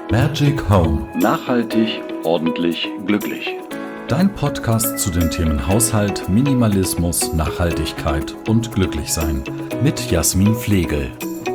Magic Home. Nachhaltig, ordentlich, glücklich. Dein Podcast zu den Themen Haushalt, Minimalismus, Nachhaltigkeit und Glücklichsein. Mit Jasmin Flegel.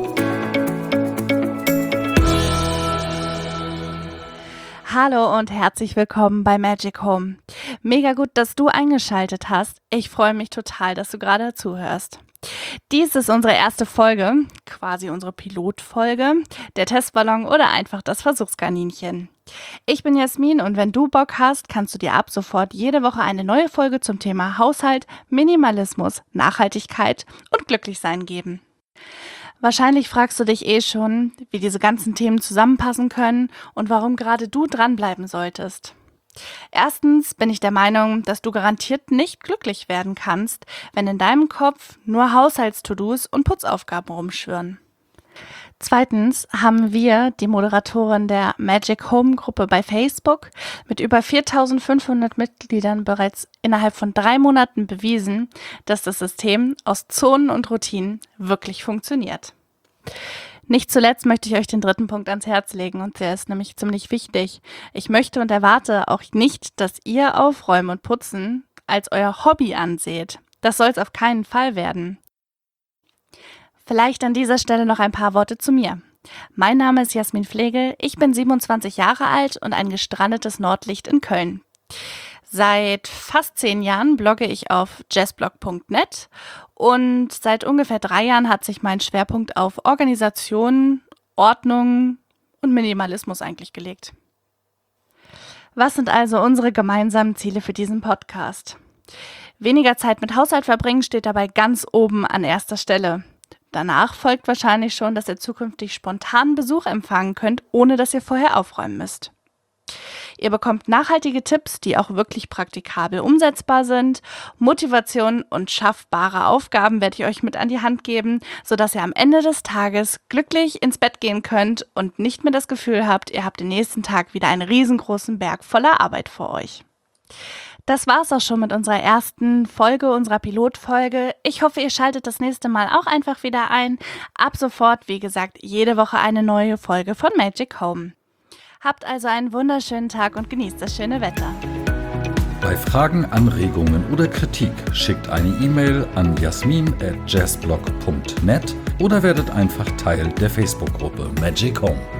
Hallo und herzlich willkommen bei Magic Home. Mega gut, dass du eingeschaltet hast. Ich freue mich total, dass du gerade zuhörst. Dies ist unsere erste Folge, quasi unsere Pilotfolge, der Testballon oder einfach das Versuchskaninchen. Ich bin Jasmin und wenn du Bock hast, kannst du dir ab sofort jede Woche eine neue Folge zum Thema Haushalt, Minimalismus, Nachhaltigkeit und Glücklichsein geben. Wahrscheinlich fragst du dich schon, wie diese ganzen Themen zusammenpassen können und warum gerade du dranbleiben solltest. Erstens bin ich der Meinung, dass du garantiert nicht glücklich werden kannst, wenn in deinem Kopf nur Haushalts-To-Dos und Putzaufgaben rumschwirren. Zweitens haben wir, die Moderatorin der Magic Home Gruppe bei Facebook, mit über 4.500 Mitgliedern bereits innerhalb von 3 Monaten bewiesen, dass das System aus Zonen und Routinen wirklich funktioniert. Nicht zuletzt möchte ich euch den dritten Punkt ans Herz legen und der ist nämlich ziemlich wichtig. Ich möchte und erwarte auch nicht, dass ihr Aufräumen und Putzen als euer Hobby anseht. Das soll es auf keinen Fall werden. Vielleicht an dieser Stelle noch ein paar Worte zu mir. Mein Name ist Jasmin Flegel, ich bin 27 Jahre alt und ein gestrandetes Nordlicht in Köln. Seit fast 10 Jahren blogge ich auf jazzblog.net und seit ungefähr 3 Jahren hat sich mein Schwerpunkt auf Organisation, Ordnung und Minimalismus eigentlich gelegt. Was sind also unsere gemeinsamen Ziele für diesen Podcast? Weniger Zeit mit Haushalt verbringen steht dabei ganz oben an erster Stelle. Danach folgt wahrscheinlich schon, dass ihr zukünftig spontan Besuch empfangen könnt, ohne dass ihr vorher aufräumen müsst. Ihr bekommt nachhaltige Tipps, die auch wirklich praktikabel umsetzbar sind. Motivation und schaffbare Aufgaben werde ich euch mit an die Hand geben, sodass ihr am Ende des Tages glücklich ins Bett gehen könnt und nicht mehr das Gefühl habt, ihr habt den nächsten Tag wieder einen riesengroßen Berg voller Arbeit vor euch. Das war's auch schon mit unserer ersten Folge, unserer Pilotfolge. Ich hoffe, ihr schaltet das nächste Mal auch einfach wieder ein. Ab sofort, wie gesagt, jede Woche eine neue Folge von Magic Home. Habt also einen wunderschönen Tag und genießt das schöne Wetter. Bei Fragen, Anregungen oder Kritik schickt eine E-Mail an jasmin@jazzblog.net oder werdet einfach Teil der Facebook-Gruppe Magic Home.